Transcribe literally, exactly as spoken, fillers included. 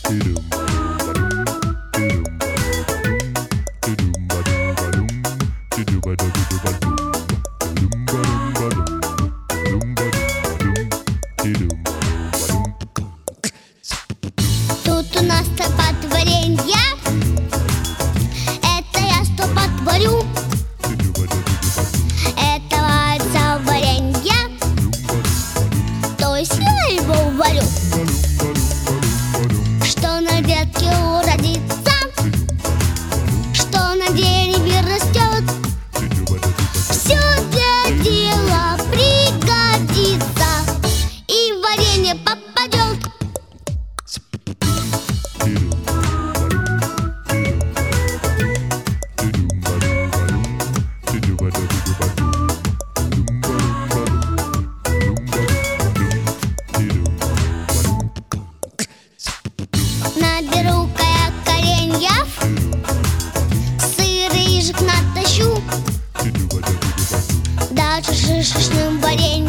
Тут у нас стопат варенья, это я стопат варю. Это варится варенье, то есть я его варю. Что на ветке уродится, что на дереве растет, все для дела пригодится и в варенье попадет. Наберу-ка я кореньев, сыр и рыжик натащу, даже шишечным вареньем